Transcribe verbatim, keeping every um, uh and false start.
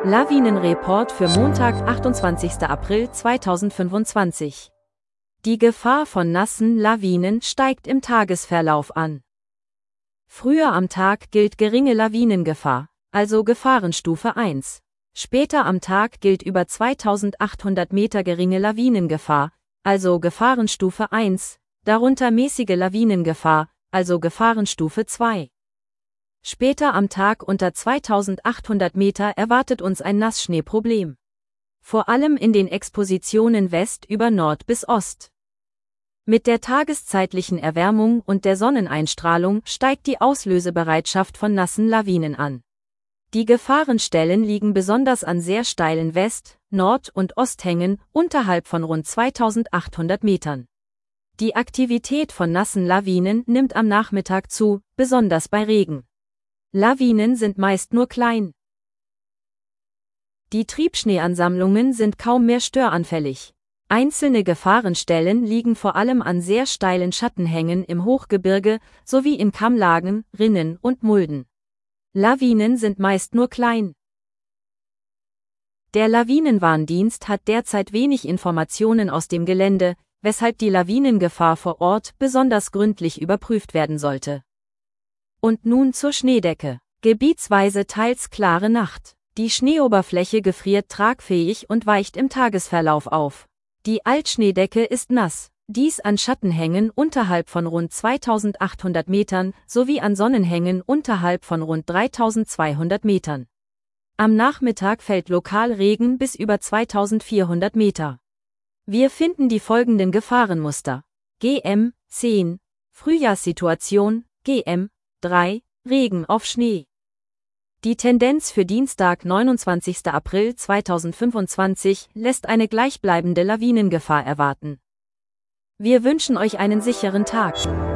Lawinenreport für Montag, achtundzwanzigster April zweitausendfünfundzwanzig. Die Gefahr von nassen Lawinen steigt im Tagesverlauf an. Früher am Tag gilt geringe Lawinengefahr, also Gefahrenstufe eins. Später am Tag gilt über zweitausendachthundert Meter geringe Lawinengefahr, also Gefahrenstufe eins, darunter mäßige Lawinengefahr, also Gefahrenstufe zwei. Später am Tag unter zweitausendachthundert Meter erwartet uns ein Nassschneeproblem. Vor allem in den Expositionen West über Nord bis Ost. Mit der tageszeitlichen Erwärmung und der Sonneneinstrahlung steigt die Auslösebereitschaft von nassen Lawinen an. Die Gefahrenstellen liegen besonders an sehr steilen West-, Nord- und Osthängen unterhalb von rund zweitausendachthundert Metern. Die Aktivität von nassen Lawinen nimmt am Nachmittag zu, besonders bei Regen. Lawinen sind meist nur klein. Die Triebschneeansammlungen sind kaum mehr störanfällig. Einzelne Gefahrenstellen liegen vor allem an sehr steilen Schattenhängen im Hochgebirge sowie in Kammlagen, Rinnen und Mulden. Lawinen sind meist nur klein. Der Lawinenwarndienst hat derzeit wenig Informationen aus dem Gelände, weshalb die Lawinengefahr vor Ort besonders gründlich überprüft werden sollte. Und nun zur Schneedecke. Gebietsweise teils klare Nacht. Die Schneeoberfläche gefriert tragfähig und weicht im Tagesverlauf auf. Die Altschneedecke ist nass, dies an Schattenhängen unterhalb von rund zweitausendachthundert Metern sowie an Sonnenhängen unterhalb von rund dreitausendzweihundert Metern. Am Nachmittag fällt lokal Regen bis über zweitausendvierhundert Meter. Wir finden die folgenden Gefahrenmuster. G M zehn, Frühjahrssituation, G M drei, Regen auf Schnee. Die Tendenz für Dienstag, neunundzwanzigster April zweitausendfünfundzwanzig, lässt eine gleichbleibende Lawinengefahr erwarten. Wir wünschen euch einen sicheren Tag.